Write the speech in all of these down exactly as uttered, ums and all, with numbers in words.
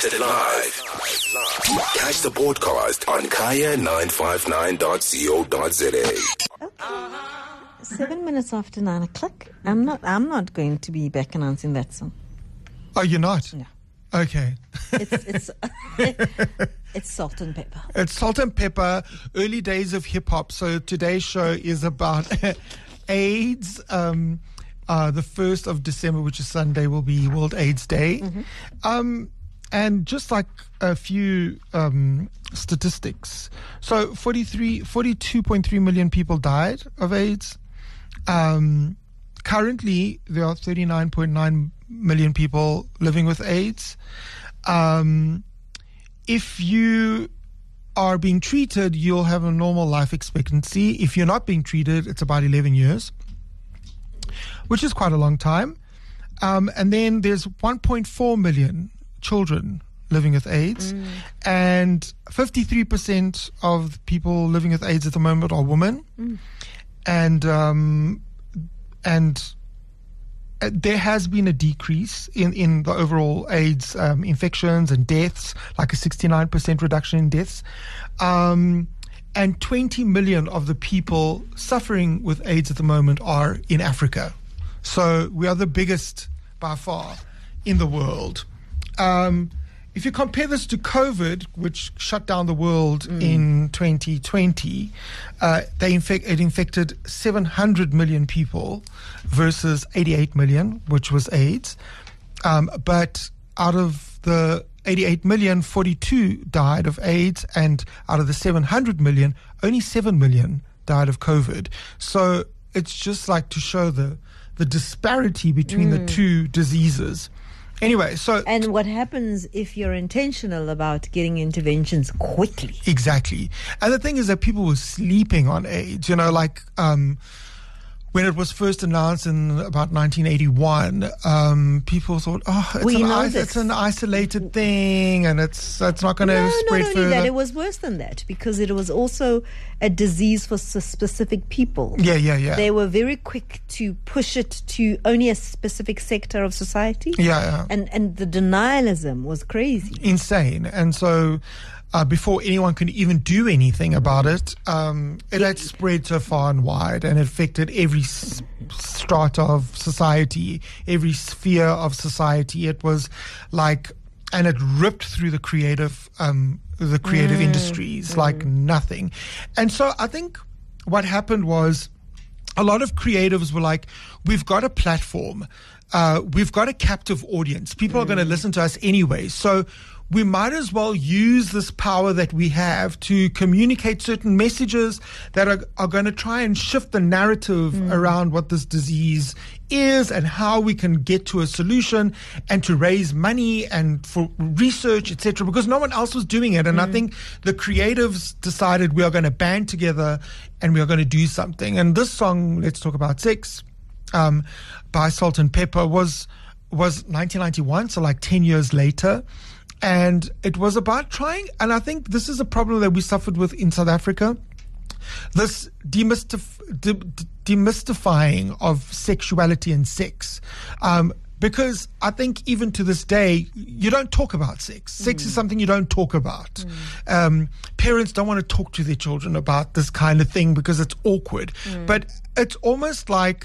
Broadcasted live. Catch the podcast on kaya nine five nine dot co dot za. Okay. Seven minutes after nine o'clock. I'm not. I'm not going to be back announcing that song. Oh, you're not? No. Okay. It's it's it's Salt and Pepper. It's Salt and Pepper. Early days of hip hop. So today's show is about AIDS. Um, uh, the first of December, which is Sunday, will be World AIDS Day. Mm-hmm. Um, and just like a few um, statistics. So forty-three, forty-two point three million people died of AIDS. Um, currently, there are thirty-nine point nine million people living with AIDS. Um, if you are being treated, you'll have a normal life expectancy. If you're not being treated, it's about eleven years, which is quite a long time. Um, and then there's one point four million children living with AIDS, mm. and fifty-three percent of people living with AIDS at the moment are women. Mm. And um, and there has been a decrease in, in the overall AIDS um, infections and deaths, like a sixty-nine percent reduction in deaths. Um, and twenty million of the people suffering with AIDS at the moment are in Africa. So we are the biggest by far in the world. Um, If you compare this to COVID, which shut down the world mm. in twenty twenty, uh, they infect, it infected seven hundred million people versus eighty-eight million, which was AIDS. Um, but out of the eighty-eight million, forty-two died of AIDS, and out of the seven hundred million, only seven million died of COVID. So it's just like to show the, the disparity between mm. the two diseases. Anyway, so... And what happens if you're intentional about getting interventions quickly? Exactly. And the thing is that people were sleeping on AIDS, you know, like um, when it was first announced in about nineteen eighty-one, um, people thought, oh, it's, we an, know is- it's an isolated thing and it's it's not going to no, spread not only further. That, it was worse than that because it was also a disease for s- specific people. Yeah, yeah, yeah. They were very quick to push it to only a specific sector of society. Yeah, yeah. And, and the denialism was crazy. Insane. And so... Uh, before anyone could even do anything about it, um, it had spread so far and wide and it affected every s- strata of society, every sphere of society. It was like, and it ripped through the creative, um, the creative mm. industries mm. like nothing. And so I think what happened was a lot of creatives were like, we've got a platform, uh, we've got a captive audience. People mm. are going to listen to us anyway. So we might as well use this power that we have to communicate certain messages that are, are going to try and shift the narrative mm. around what this disease is and how we can get to a solution and to raise money and for research, et cetera, because no one else was doing it. And mm. I think the creatives decided we are going to band together and we are going to do something. And this song, Let's Talk About Sex, um, by Salt and Pepper was, was nineteen ninety-one, so like ten years later. And it was about trying, and I think this is a problem that we suffered with in South Africa, this demystif- de- de- demystifying of sexuality and sex. Um, because I think even to this day, you don't talk about sex. Sex mm. is something you don't talk about. Mm. Um, parents don't want to talk to their children about this kind of thing because it's awkward. Mm. But it's almost like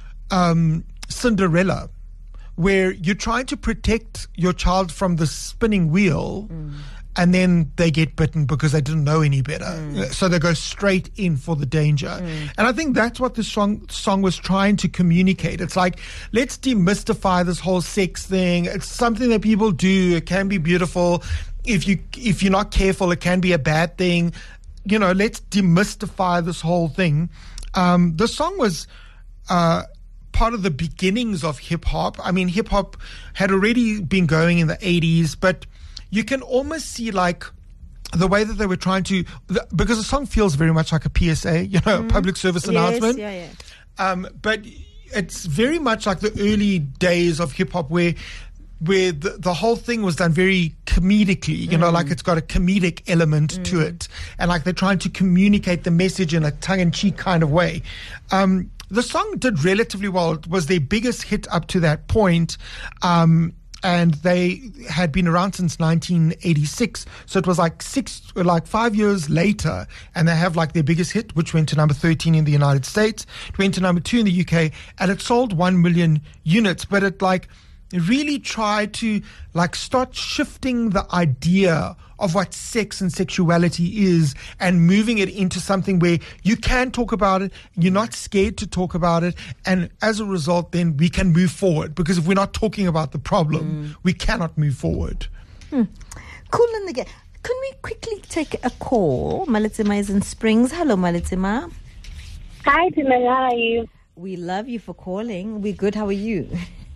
um, Cinderella, where you're trying to protect your child from the spinning wheel mm. and then they get bitten because they didn't know any better. Mm. So they go straight in for the danger. Mm. And I think that's what the song, song was trying to communicate. It's like, let's demystify this whole sex thing. It's something that people do. It can be beautiful. If you, if you're not careful, it can be a bad thing. You know, let's demystify this whole thing. Um, the song was, uh, part of the beginnings of hip-hop. I mean, hip-hop had already been going in the eighties, but you can almost see like the way that they were trying to, the, because the song feels very much like a P S A, you know, mm-hmm. public service yes, announcement. Yeah, yeah. Um, but it's very much like the early days of hip-hop where where the, the whole thing was done very comedically, you mm. know, like it's got a comedic element mm. to it. And like they're trying to communicate the message in a tongue-in-cheek kind of way. Um, The song did relatively well. It was their biggest hit up to that point. Um, and they had been around since nineteen eighty-six. So it was like six, like five years later, and they have like their biggest hit, which went to number thirteen in the United States. It went to number two in the U K, and it sold one million units. But it like really tried to like start shifting the idea of what sex and sexuality is and moving it into something where you can talk about it, you're not scared to talk about it, and as a result then we can move forward, because if we're not talking about the problem, mm. we cannot move forward. Hmm. Cool in the game. Can we quickly take a call? Malitsima is in Springs. Hello, Malitsima. Hi, Timela. How are you? We love you for calling. We're good. How are you?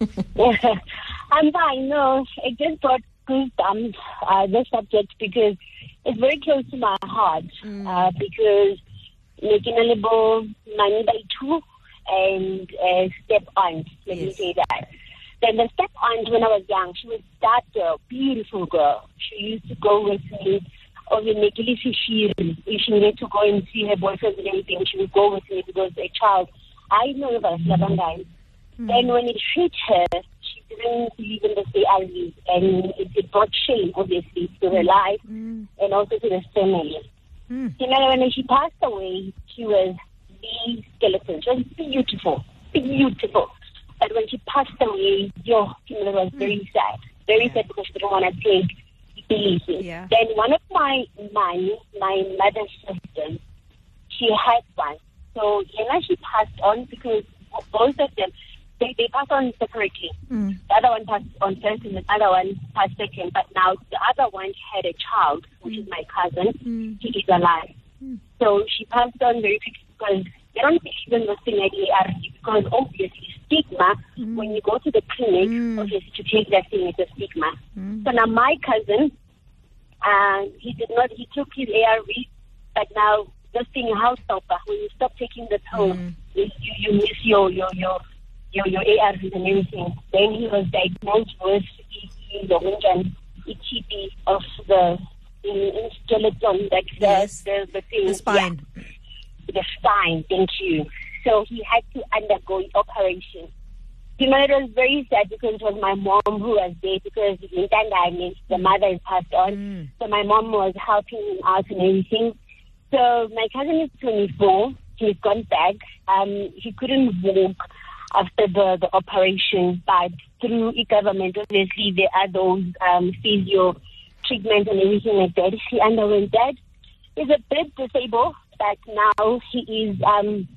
I'm fine. No, I just thought um, uh, this subject because it's very close to my heart. Mm. Uh, because making a little money by two and uh, step aunt, let yes. me say that. Then the step aunt, when I was young, she was that girl, beautiful girl. She used to go with me. Or if she needed to go and see her boyfriend and everything, she would go with me because a child. I know about mm. Then when it hit her, she didn't believe in the A R Vs, and it, it brought shame, obviously, to her life mm. and also to the family. Mm. You know, when she passed away, she was the skeleton. She was beautiful, beautiful. But when she passed away, yo, you know, it was very mm. sad. Very yeah. sad because she didn't want to take believe me. Yeah. Then one of my, my, my mother's sisters, she had one. So, you know, she passed on because both of them, They, they passed on separately. Mm. The other one passed on first and the other one passed second. But now the other one had a child, which mm. is my cousin. Mm. He is alive. Mm. So she passed on very quickly because they don't believe in this thing like A R V because obviously stigma, mm. when you go to the clinic, mm. obviously to take that thing is a stigma. Mm. So now my cousin, uh, he did not, he took his A R V, but now this thing, house stopper, when you stop taking the pill, mm. you, you miss your, your, your, Your, your A R Vs and everything. Then he was diagnosed with the T B of the in skeleton, like the, yes. the, the thing. The spine. Yeah. The spine, thank you. So he had to undergo operation. You know, it was very sad because it was my mom who was there because in Tandai, the mother is passed on. Mm. So my mom was helping him out and everything. So my cousin is twenty-four. He's gone back. Um, he couldn't walk after the, the operation, but through e-government, obviously there are those um, physio treatment and everything like that. He underwent that. He's a bit disabled, but now he is um,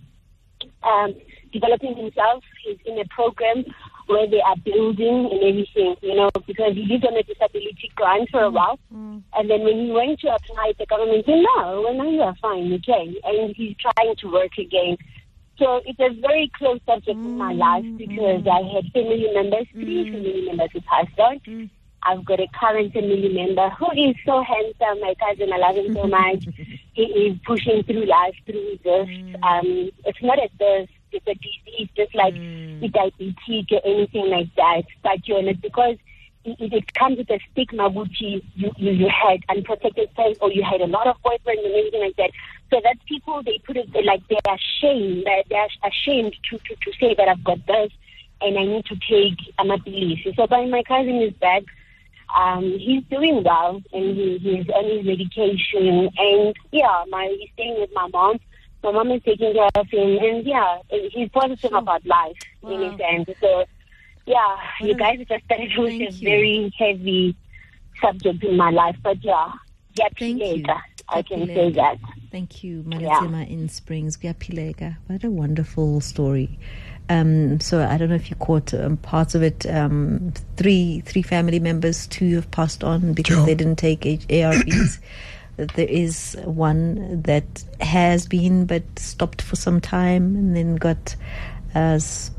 um, developing himself. He's in a program where they are building and everything, you know, because he lived on a disability grant for a while. Mm. And then when he went to apply, the government said, no, well, now you are fine, okay. And he's trying to work again. So it's a very close subject mm, in my life because mm, I had family members, three mm, family members who passed on. Mm. I've got a current family member who is so handsome, my cousin, I love him so much. He is pushing through life through this. Mm. Um, it's not a thirst, it's a disease, just like mm. diabetes or anything like that. But you know, because it, it comes with a stigma, which you, you, you had unprotected sex or you had a lot of boyfriends and everything like that. So that people, they put it like they're ashamed, that they're ashamed to, to, to say that I've got this and I need to take Amapilisi. So when my cousin is back, um, he's doing well and he, he's on his medication. And yeah, my he's staying with my mom. My mom is taking care of him. And yeah, he's positive about life wow. in his end. So yeah, what you guys just started with a very heavy subject in my life. But yeah, get later. I can say that. Thank you, Malitsima yeah. in Springs. Pilega. What a wonderful story. Um, so I don't know if you caught um, parts of it. Um, three three family members, two have passed on because sure. they didn't take A R Vs. There is one that has been but stopped for some time and then got uh,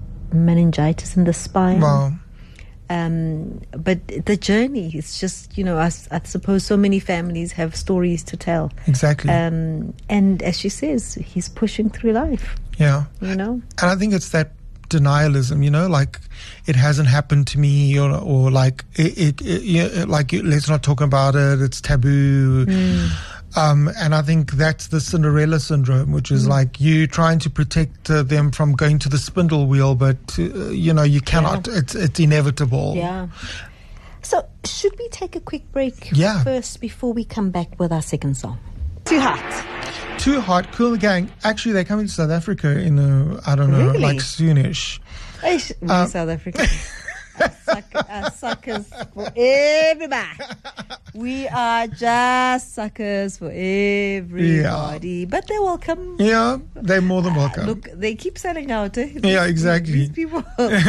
meningitis in the spine. Wow. Um, but the journey is just, you know, I, I suppose so many families have stories to tell. Exactly. Um, and as she says, he's pushing through life. Yeah. You know? And I think it's that denialism, you know, like it hasn't happened to me or, or like, it, it, it, you know, like let's not talk about it. It's taboo. Mm. Um, and I think that's the Cinderella syndrome, which is mm. like you trying to protect uh, them from going to the spindle wheel, but uh, you know you cannot. Yeah. It's it's inevitable. Yeah. So, should we take a quick break Yeah. first before we come back with our second song? Too hot. Too Hot, Kool and the Gang. Actually, they're coming to South Africa in, a, I don't know, Really? like soonish. Eish, we Um, South Africa. Our, suck- our suckers for everybody. We are just suckers for everybody. But they're welcome. Yeah, they're more than welcome. Look, they keep selling out. Eh? These- Yeah, exactly. These people,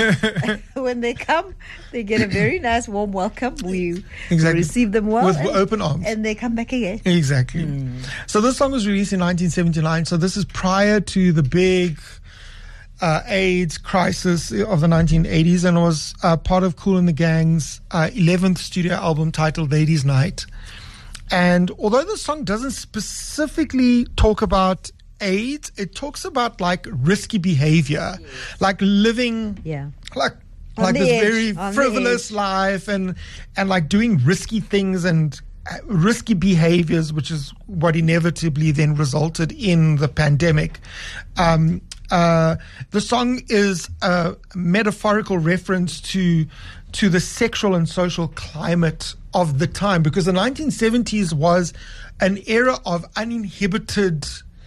when they come, they get a very nice, warm welcome. We Exactly. receive them well. With and, open arms. And they come back again. Exactly. Mm. So this song was released in nineteen seventy-nine. So this is prior to the big uh, AIDS crisis of the nineteen eighties, and was uh, part of Kool and the Gang's uh, eleventh studio album titled Ladies' Night. And although the song doesn't specifically talk about AIDS, it talks about like risky behavior, like living Yeah. like On like the this edge, very on the frivolous edge. life, and and like doing risky things and uh, risky behaviors, which is what inevitably then resulted in the pandemic. Um, uh, the song is a metaphorical reference to to the sexual and social climate of the time, because the nineteen seventies was an era of uninhibited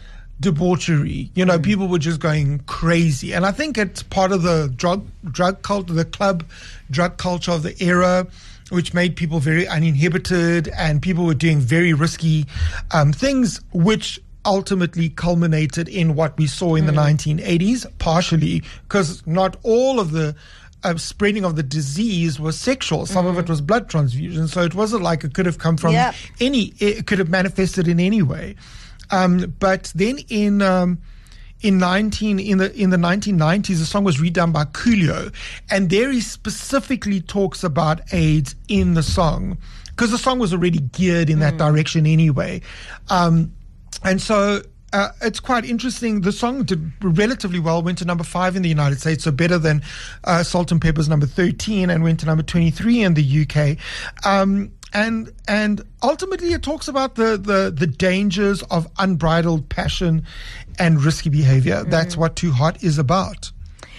debauchery. You know, mm. people were just going crazy. And I think it's part of the drug drug culture, the club drug culture of the era, which made people very uninhibited, and people were doing very risky um, things, which ultimately culminated in what we saw in mm. the nineteen eighties, partially because not all of the uh, spreading of the disease was sexual. Some mm. of it was blood transfusion. So it wasn't like it could have come from yep. any, it could have manifested in any way. Um, but then in um, in nineteen in the in the nineteen nineties, the song was redone by Coolio, and there he specifically talks about AIDS in the song, because the song was already geared in that mm. direction anyway. Um, and so uh, it's quite interesting. The song did relatively well, went to number five in the United States, so better than uh, Salt and Pepper's number thirteen, and went to number twenty-three in the U K. Um, And and ultimately, it talks about the, the, the dangers of unbridled passion and risky behavior. Mm. That's what Too Hot is about.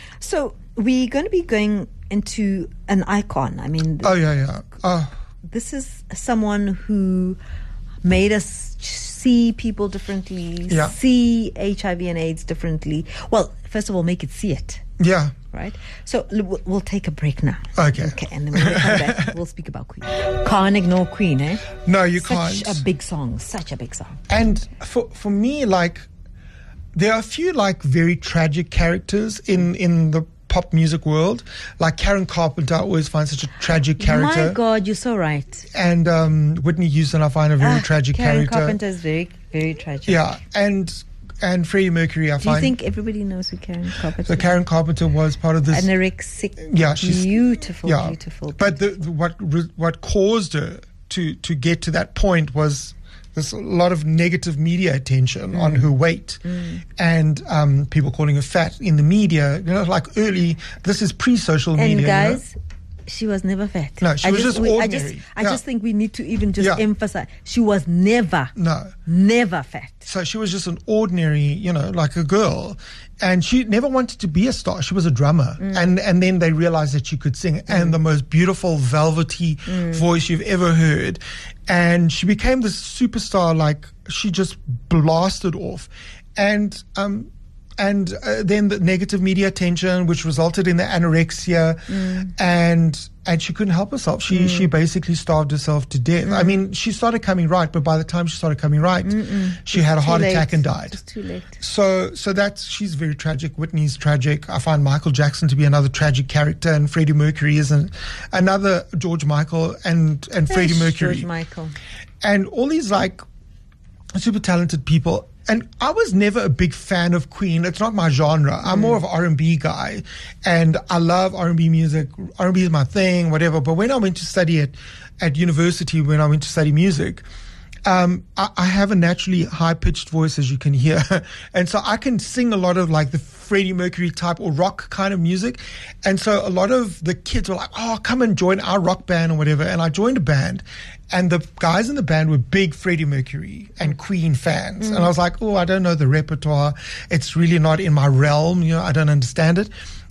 So we're going to be going into an icon. I mean, oh yeah, yeah. Oh. This is someone who made us see people differently, yeah. see H I V and AIDS differently. Well, first of all, make it see it. Yeah. Right? So l- we'll take a break now. Okay. Okay, and then when we come back, we'll speak about Queen. Can't ignore Queen, eh? No, you such can't. Such a big song. Such a big song. And for for me, like, there are a few, like, very tragic characters in, in the pop music world. Like Karen Carpenter, I always find such a tragic character. My God, you're so right. And um, Whitney Houston, I find a very ah, tragic Karen character. Karen Carpenter is very, very tragic. Yeah, and... And Freddie Mercury, I Do find. you think everybody knows who Karen Carpenter is? So Karen Carpenter was part of this anorexic, yeah, she's, beautiful, yeah. beautiful. But the, the, what what caused her to, to get to that point was there's a lot of negative media attention mm. on her weight, mm. and um, people calling her fat in the media. You know, like early. This is pre-social and media. guys. You know? She was never fat. No, she I was just, just we, ordinary. I just, I yeah. just think we need to even just yeah. emphasize she was never, no, never fat. So she was just an ordinary, you know, like a girl, and she never wanted to be a star. She was a drummer, mm. and and then they realized that she could sing, mm. and the most beautiful velvety mm. voice you've ever heard, and she became this superstar. Like she just blasted off, and um. And uh, then the negative media attention, which resulted in the anorexia, mm. and and she couldn't help herself. She mm. she basically starved herself to death. Mm. I mean, she started coming right, but by the time she started coming right, Mm-mm. she it's had a heart late. attack and died. It's too late. So so that's she's very tragic. Whitney's tragic. I find Michael Jackson to be another tragic character, and Freddie Mercury is an, another George Michael and and Freddie Yes, Mercury. George Michael. And all these like super talented people. And I was never a big fan of Queen. It's not my genre. I'm mm. more of an R and B guy, and I love R and B music. R and B is my thing, whatever. But when I went to study at, at university, when I went to study music, um, I, I have a naturally high-pitched voice, as you can hear. And so I can sing a lot of like the Freddie Mercury type or rock kind of music. And so a lot of the kids were like, oh, come and join our rock band or whatever. And I joined a band. And the guys in the band were big Freddie Mercury and Queen fans. Mm. And I was like, oh, I don't know the repertoire. It's really not in my realm. You know, I don't understand it.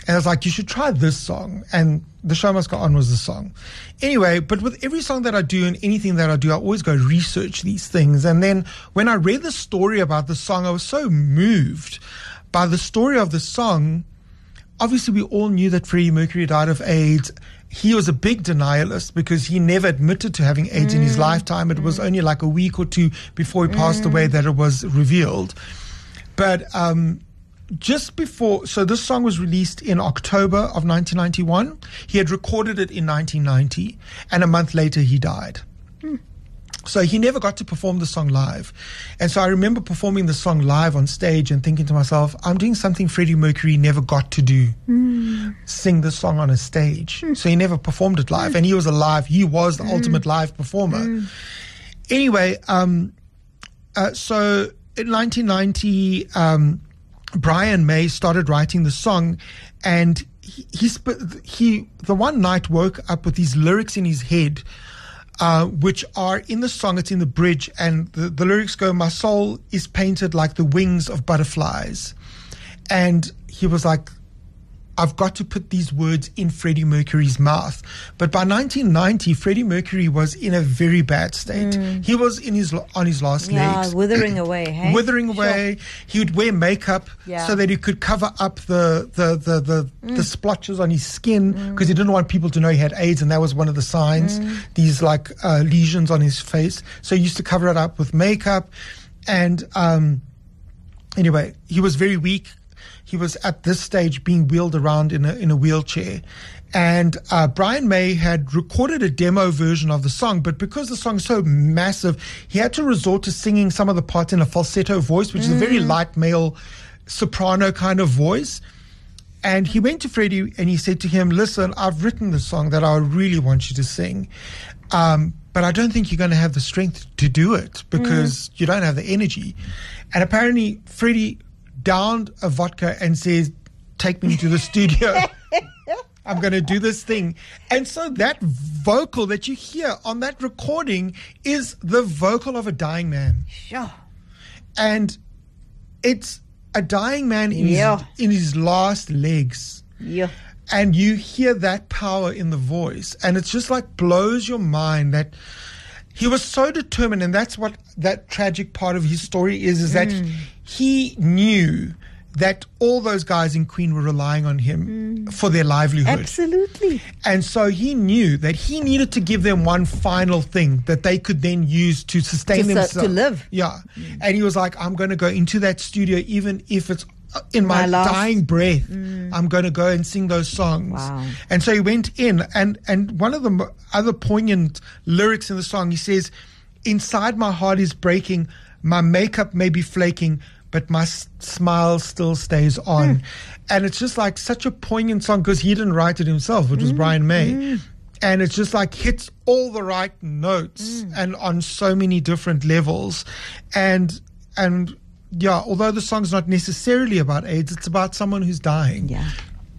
And I was like, you should try this song. And The Show Must Go On was the song. Anyway, but with every song that I do and anything that I do, I always go research these things. And then when I read the story about the song, I was so moved by the story of the song. Obviously, we all knew that Freddie Mercury died of AIDS. He was a big denialist because he never admitted to having AIDS mm. in his lifetime. It mm. was only like a week or two before he passed mm. away that it was revealed. But um, just before, so this song was released in October of nineteen ninety-one. He had recorded it in nineteen ninety, and a month later he died. Mm. So he never got to perform the song live. And so I remember performing the song live on stage and thinking to myself, I'm doing something Freddie Mercury never got to do. Mm. Sing the song on a stage. Mm. So he never performed it live. Mm. And he was alive. He was the mm. ultimate live performer. Mm. Anyway, um, uh, so in nineteen ninety, um, Brian May started writing the song, and he, he, sp- he the one night woke up with these lyrics in his head, Uh, which are in the song. It's in the bridge, and the, the lyrics go, my soul is painted like the wings of butterflies. And he was like, I've got to put these words in Freddie Mercury's mouth. But by nineteen ninety, Freddie Mercury was in a very bad state. Mm. He was in his on his last yeah, legs. withering away, hey? Withering away. Sure. He would wear makeup yeah. so that he could cover up the the the the, mm. the splotches on his skin, because mm. he didn't want people to know he had AIDS, and that was one of the signs. Mm. These like uh, lesions on his face. So he used to cover it up with makeup. And um, anyway, he was very weak. He was at this stage being wheeled around in a in a wheelchair. And uh, Brian May had recorded a demo version of the song, but because the song is so massive, he had to resort to singing some of the parts in a falsetto voice, which mm. is a very light male soprano kind of voice. And he went to Freddie and he said to him, listen, I've written the song that I really want you to sing, um, but I don't think you're going to have the strength to do it because mm. you don't have the energy. And apparently Freddie downed a vodka and says, take me to the studio. I'm going to do this thing. And so that vocal that you hear on that recording is the vocal of a dying man. Sure. And it's a dying man in, yeah. his, in his last legs. Yeah. And you hear that power in the voice. And it's just like blows your mind that he was so determined. And that's what that tragic part of his story is, is that mm. he knew that all those guys in Queen were relying on him mm. for their livelihood. Absolutely. And so he knew that he needed to give them one final thing that they could then use to sustain to themselves. Su- to live. Yeah. Mm. And he was like, I'm going to go into that studio, even if it's in my, my dying breath, mm. I'm going to go and sing those songs. Wow. And so he went in, and, and one of the other poignant lyrics in the song, he says, inside my heart is breaking, my makeup may be flaking, but my s- smile still stays on. Mm. And it's just like such a poignant song because he didn't write it himself. It was mm. Brian May. Mm. And it's just like hits all the right notes mm. and on so many different levels. And, and yeah, although the song's not necessarily about AIDS, it's about someone who's dying. Yeah.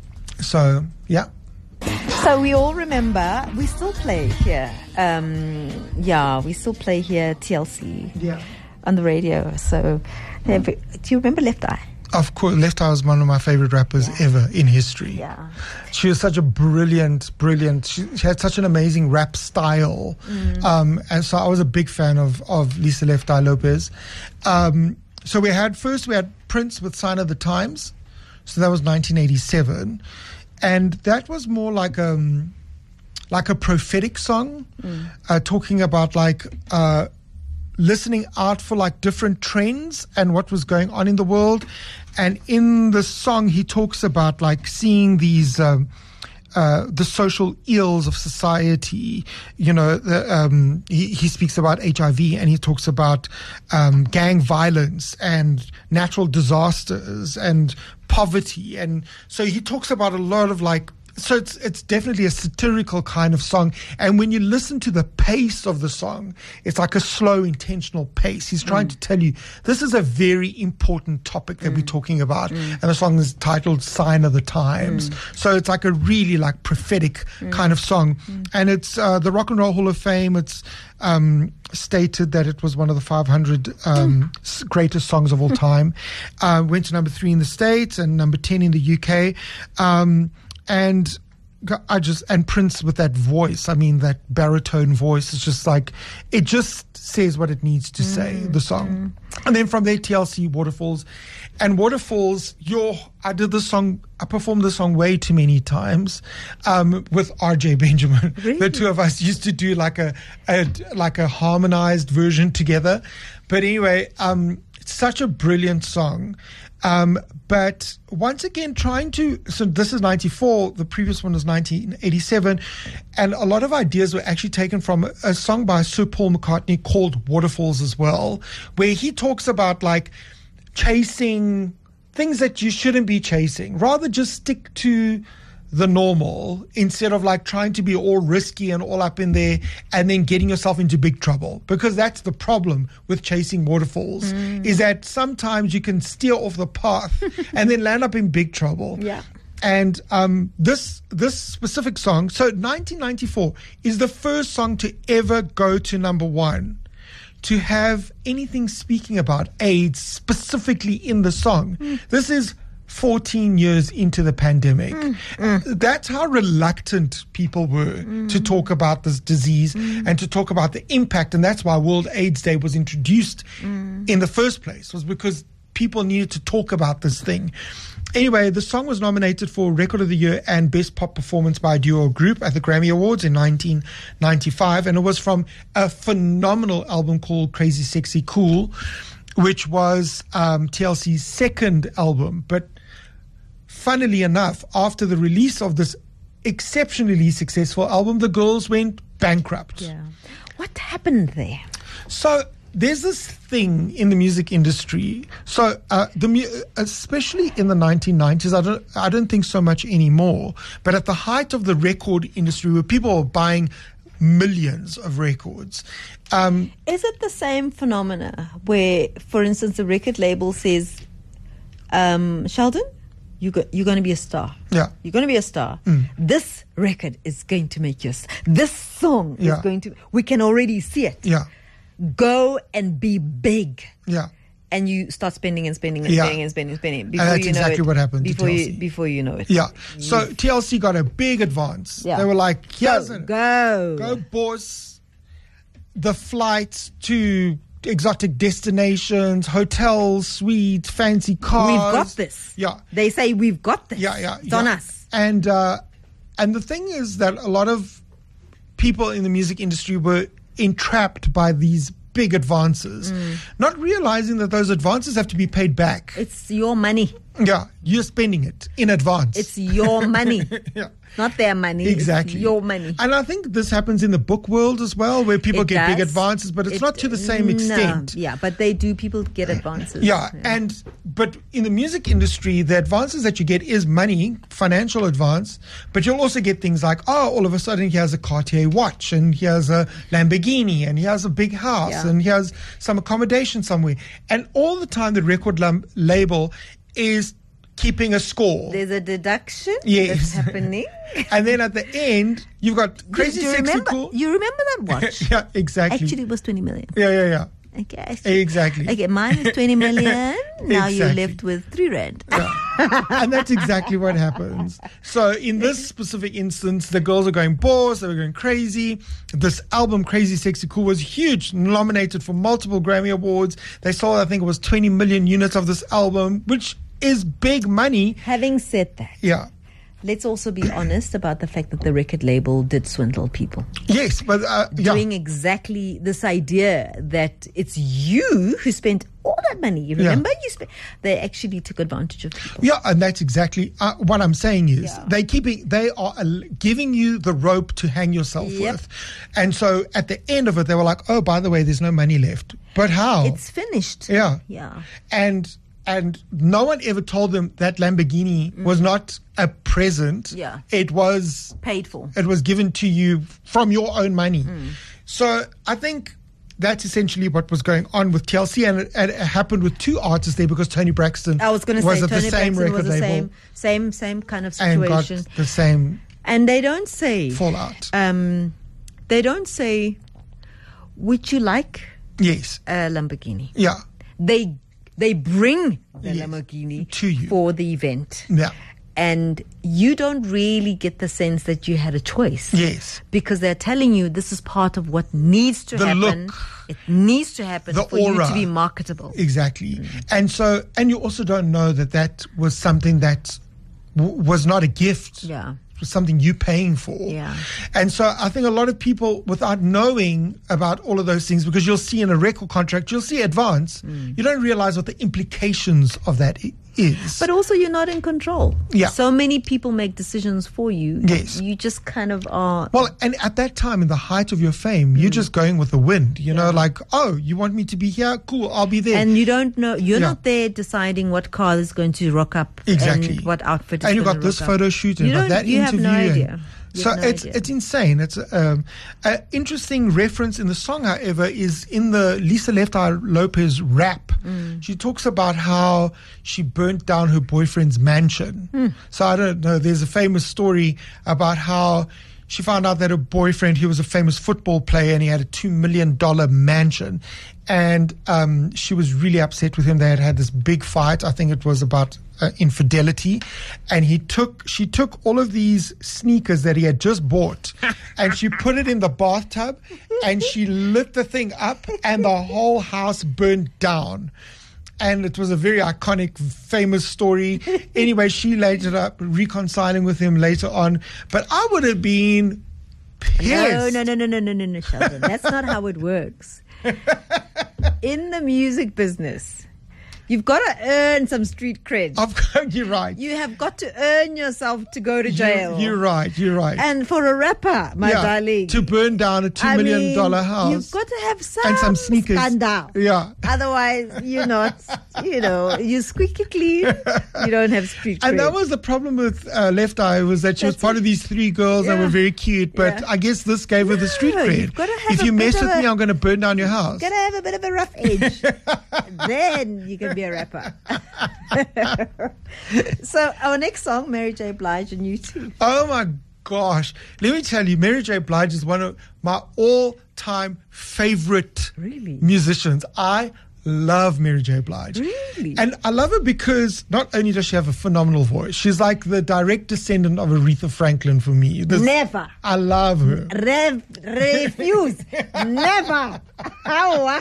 So, yeah. So we all remember, we still play here. Um, yeah, we still play here T L C. Yeah. On the radio. So, uh, do you remember Left Eye? Of course, Left Eye was one of my favorite rappers yeah. ever in history. Yeah. She was such a brilliant, brilliant, she, she had such an amazing rap style. Mm. Um, and so I was a big fan of, of Lisa Left Eye Lopez. Um, so we had, first we had Prince with Sign of the Times. So that was nineteen eighty-seven. And that was more like, um, like a prophetic song, mm. uh, talking about like, uh, listening out for like different trends and what was going on in the world. And in the song, he talks about like seeing these, um, uh, the social ills of society. You know, the, um, he, he speaks about H I V and he talks about um, gang violence and natural disasters and poverty. And so he talks about a lot of like so it's it's definitely a satirical kind of song. And when you listen to the pace of the song, it's like a slow, intentional pace. He's trying mm. to tell you this is a very important topic that mm. we're talking about. Mm. And the song is titled Sign of the Times. Mm. So it's like a really like prophetic mm. kind of song. Mm. And it's uh, the Rock and Roll Hall of Fame. It's um, stated that it was one of the five hundred um, mm. greatest songs of all time. Uh, went to number three in the States and number ten in the U K. Um, And I just, and Prince with that voice, I mean, that baritone voice is just like, it just says what it needs to say, mm, the song. Mm. And then from there, T L C, Waterfalls. And Waterfalls, your, I did this song, I performed this song way too many times um, with R J Benjamin. Really? The two of us used to do like a, a like a harmonized version together. But anyway, um, it's such a brilliant song. Um, but once again, trying to, so this is ninety-four, the previous one was nineteen eighty-seven, and a lot of ideas were actually taken from a, a song by Sir Paul McCartney called Waterfalls as well, where he talks about like chasing things that you shouldn't be chasing. Rather just stick to the normal instead of like trying to be all risky and all up in there and then getting yourself into big trouble, because that's the problem with chasing waterfalls mm. is that sometimes you can steer off the path and then land up in big trouble. Yeah. And um, this this specific song, so nineteen ninety-four is the first song to ever go to number one, to have anything speaking about AIDS specifically in the song. Mm. This is fourteen years into the pandemic. Mm, mm. That's how reluctant people were mm. to talk about this disease mm. and to talk about the impact. And that's why World AIDS Day was introduced mm. in the first place, was because people needed to talk about this thing. Anyway, the song was nominated for Record of the Year and Best Pop Performance by a Duo or Group at the Grammy Awards in nineteen ninety-five. And it was from a phenomenal album called Crazy Sexy Cool, which was um, T L C's second album. But funnily enough, after the release of this exceptionally successful album, the girls went bankrupt. Yeah. What happened there? So there's this thing in the music industry. So uh, the mu- especially in the nineteen nineties, I don't I don't think so much anymore. But at the height of the record industry, where people were buying millions of records. Um, Is it the same phenomena where, for instance, the record label says, um, Sheldon, you go, you're going to be a star. Yeah. You're going to be a star. Mm. This record is going to make you, this song yeah. is going to, we can already see it. Yeah. Go and be big. Yeah. And you start spending and spending and yeah. spending and spending and spending. Before and that's you know exactly it, what happened before to T L C. You, before you know it. Yeah. So T L C got a big advance. Yeah. They were like, here's go, it. Go. Go, boss. The flights to exotic destinations, hotels, suites, fancy cars. We've got this. Yeah. They say we've got this. Yeah, yeah. It's yeah. on us. And, uh, and the thing is that a lot of people in the music industry were entrapped by these big advances, mm. not realizing that those advances have to be paid back. It's your money. Yeah, you're spending it in advance. It's your money. Yeah. Not their money. Exactly. It's your money. And I think this happens in the book world as well, where people it get does. big advances, but it's it, not to the same extent. No. Yeah, but they do. People get advances. Yeah, yeah, and but in the music industry, the advances that you get is money, financial advance, but you'll also get things like, oh, all of a sudden he has a Cartier watch, and he has a Lamborghini, and he has a big house, yeah. and he has some accommodation somewhere. And all the time the record lam- label is keeping a score. There's a deduction yes. that's happening. And then at the end, you've got Crazy you Sexy remember, Cool. You remember that watch? Yeah, exactly. Actually, it was twenty million. Yeah, yeah, yeah. Okay, actually, exactly. Okay, mine is twenty million. Now exactly. you're left with three rand. Yeah. And that's exactly what happens. So in this specific instance, the girls are going boss, they were going crazy. This album, Crazy Sexy Cool, was huge, nominated for multiple Grammy Awards. They sold, I think it was twenty million units of this album, which is big money. Having said that, yeah, let's also be honest about the fact that the record label did swindle people. Yes, but uh, yeah. doing exactly this idea that it's you who spent all that money. You remember, yeah. you spent. They actually took advantage of people. Yeah, and that's exactly uh, what I'm saying. Is yeah. they keeping they are uh, giving you the rope to hang yourself yep. with, and so at the end of it, they were like, "Oh, by the way, there's no money left." But how? It's finished. Yeah, yeah, and. and no one ever told them that Lamborghini mm. was not a present. Yeah. It was paid for. It was given to you from your own money. Mm. So I think that's essentially what was going on with T L C, and it, it happened with two artists there because Tony Braxton I was going to say at Tony the same Braxton record was the label same, same, same kind of and situation. got the same And they don't say fallout. Um, they don't say, would you like yes. a Lamborghini? Yeah. They they bring the yes. Lamborghini to you for the event. Yeah. And you don't really get the sense that you had a choice. Yes. Because they're telling you this is part of what needs to the happen. Look, it needs to happen the for aura. you to be marketable. Exactly. Mm. And so, and you also don't know that that was something that w- was not a gift. Yeah. It was something you paying for. Yeah. And so I think a lot of people, without knowing about all of those things, because you'll see in a record contract, you'll see advance, mm. you don't realize what the implications of that i- is. But also you're not in control. Yeah. So many people make decisions for you. Yes. You just kind of are. Well, and at that time, in the height of your fame, mm. you're just going with the wind, you yeah. know, like, oh, you want me to be here? Cool, I'll be there. And you don't know, you're yeah. not there deciding what car is going to rock up. Exactly. And what outfit is And you going got to this rock up. photo shoot and you got that you interview. Have no and, idea. You So have no it's idea. it's insane. It's um, an interesting reference in the song, however, is in the Lisa Left Eye Lopez rap. Mm. She talks about how she burnt down her boyfriend's mansion. Mm. So I don't know. There's a famous story about how she found out that her boyfriend, he was a famous football player and he had a two million dollars mansion. And um, she was really upset with him. They had had this big fight. I think it was about uh, infidelity. And he took, she took all of these sneakers that he had just bought and she put it in the bathtub and she lit the thing up and the whole house burned down. And it was a very iconic, famous story. Anyway, she ended up reconciling with him later on. But I would have been pissed. No, no, no, no, no, no, no, no, Sheldon. That's not how it works. In the music business, you've got to earn some street cred. I've, you're right. You have got to earn yourself to go to jail. You're, you're right. You're right. And for a rapper, my yeah, darling, to burn down a two I million mean, dollar house, you've got to have some and some sneakers. Scandal. Yeah. Otherwise, you're not. You know, you squeaky clean. You don't have street cred. And that was the problem with uh, Left Eye, was that she That's was part it. of these three girls Yeah. that were very cute. But Yeah. I guess this gave her the street No, cred. you've got to have If a you bit mess of with a- me, I'm going to burn down your house. Gotta have a bit of a rough edge. Then you can be a rapper. So our next song, Mary J. Blige and You Too. Oh my gosh. Let me tell you, Mary J. Blige is one of my all-time favorite Really? musicians. I love Mary J. Blige. Really? And I love her because not only does she have a phenomenal voice, she's like the direct descendant of Aretha Franklin for me. This- Never. I love her. Re- refuse. Never. How?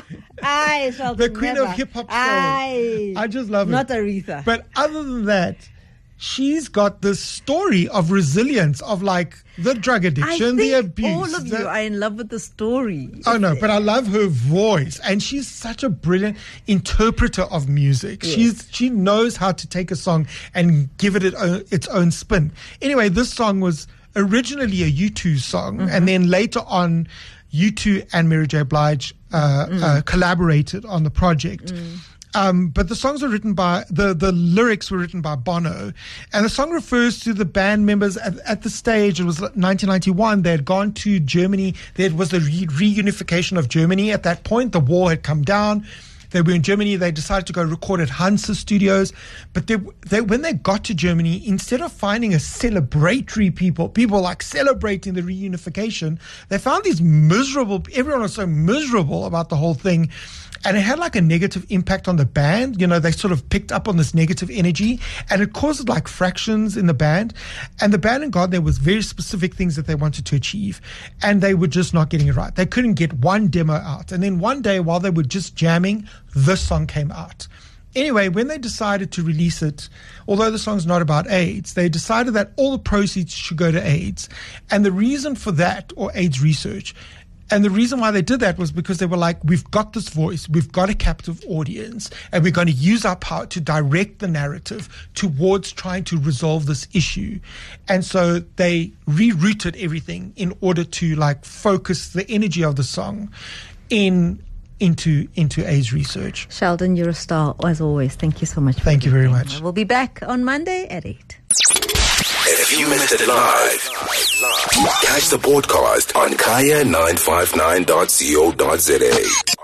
I shall The queen never. of hip-hop soul. I, I just love her. Not Aretha. But other than that, she's got this story of resilience, of like the drug I addiction, think the abuse. all of the- you are in love with the story. Oh no, but I love her voice, and she's such a brilliant interpreter of music. Yes. She's she knows how to take a song and give it its own, its own spin. Anyway, this song was originally a U two song, Mm-hmm. and then later on, U two and Mary J. Blige uh, Mm. uh, collaborated on the project. Um, but the songs were written by, the, the lyrics were written by Bono. And the song refers to the band members at, at the stage. It was nineteen ninety-one. They had gone to Germany. There was a re- reunification of Germany at that point. The wall had come down. They were in Germany. They decided to go record at Hansa Studios. But they, they, when they got to Germany, instead of finding a celebratory people, people like celebrating the reunification, they found these miserable, everyone was so miserable about the whole thing. And it had like a negative impact on the band. You know, they sort of picked up on this negative energy and it caused like fractions in the band. And the band in God, there was very specific things that they wanted to achieve and they were just not getting it right. They couldn't get one demo out. And then one day while they were just jamming, this song came out. Anyway, when they decided to release it, although the song's not about AIDS, they decided that all the proceeds should go to AIDS. And the reason for that, or AIDS research, and the reason why they did that was because they were like, we've got this voice, we've got a captive audience, and we're going to use our power to direct the narrative towards trying to resolve this issue. And so they rerouted everything in order to like focus the energy of the song in into into AIDS research. Sheldon, you're a star as always. Thank you so much. For Thank you very everything. much. We'll be back on Monday at eight. If you missed it live, catch the podcast on kaya nine five nine dot co dot za.